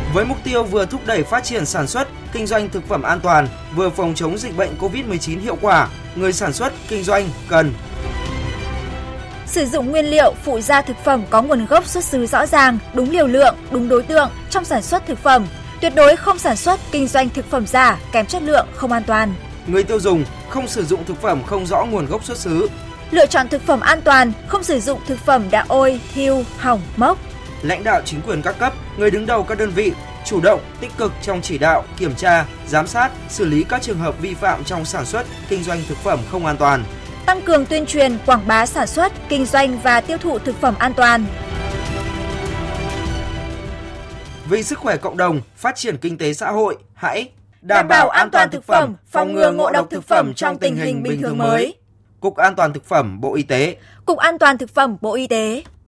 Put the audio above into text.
Với mục tiêu vừa thúc đẩy phát triển sản xuất, kinh doanh thực phẩm an toàn, vừa phòng chống dịch bệnh COVID-19 hiệu quả, người sản xuất, kinh doanh cần sử dụng nguyên liệu, phụ gia thực phẩm có nguồn gốc xuất xứ rõ ràng, đúng liều lượng, đúng đối tượng trong sản xuất thực phẩm. Tuyệt đối không sản xuất, kinh doanh thực phẩm giả, kém chất lượng, không an toàn. Người tiêu dùng không sử dụng thực phẩm không rõ nguồn gốc xuất xứ. Lựa chọn thực phẩm an toàn, không sử dụng thực phẩm đã ôi, thiêu, hỏng, mốc. Lãnh đạo chính quyền các cấp, người đứng đầu các đơn vị chủ động, tích cực trong chỉ đạo, kiểm tra, giám sát, xử lý các trường hợp vi phạm trong sản xuất, kinh doanh thực phẩm không an toàn. Tăng cường tuyên truyền, quảng bá sản xuất, kinh doanh và tiêu thụ thực phẩm an toàn. Vì sức khỏe cộng đồng, phát triển kinh tế xã hội, hãy đảm bảo an toàn thực phẩm, phòng ngừa ngộ độc thực phẩm trong tình hình bình thường mới. Cục An toàn thực phẩm, Bộ Y tế. Cục An toàn thực phẩm, Bộ Y tế.